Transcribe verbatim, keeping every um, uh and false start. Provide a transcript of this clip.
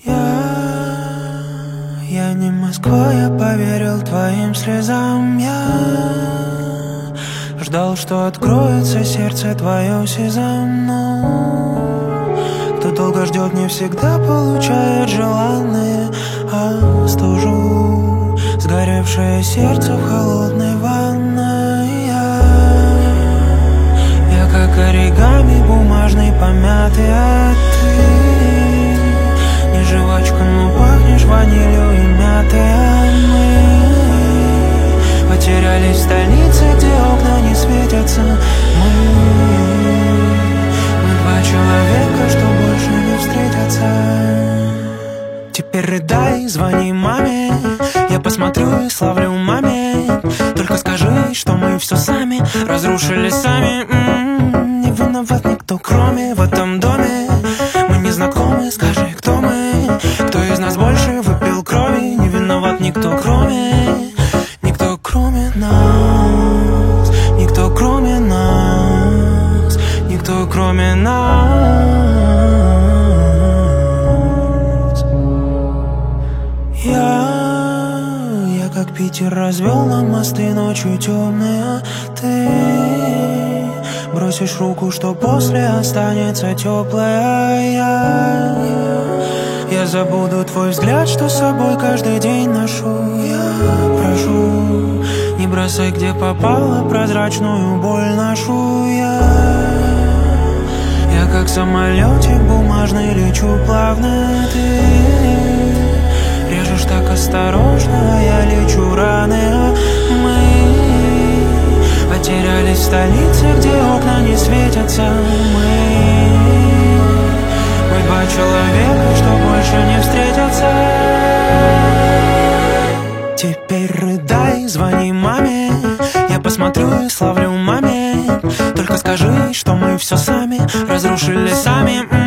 Я, я не Москва, я поверил твоим слезам. Я ждал, что откроется сердце твое сезам. Но кто долго ждет, не всегда получает желанное. А стужу сгоревшее сердце в холодной ванной. Я, я как оригами бумажный помятый, а ты не жвачка, но пахнешь ванилью и мятой. А мы потерялись в столице, где окна не светятся. Мы, мы два человека, что больше не встретятся. Теперь рыдай, звони маме, я посмотрю и славлю момент. Только скажи, что мы все сами разрушили сами. М-м-м, не виноват никто, кроме в этом доме. Мы не знакомы, скажи, кто мы. Кто из нас больше выпил крови? Не виноват никто, кроме. Никто, кроме нас. Никто, кроме нас. Никто, кроме нас. Я, я как Питер развел нам мосты ночью темные, а ты бросишь руку, что после останется теплая. Я, я, я забуду твой взгляд, что с собой каждый день ношу. Я прошу, не бросай, где попало, прозрачную боль ношу. Я, я как самолетик бумажный лечу плавно. Ты режешь так осторожно, а я лечу рано. А мы потерялись в столице, где окна не светятся. Мы, мы два человека, что больше не встретятся. Теперь рыдай, звони маме, я посмотрю и славлю момент. Только скажи, что мы все сами разрушили сами.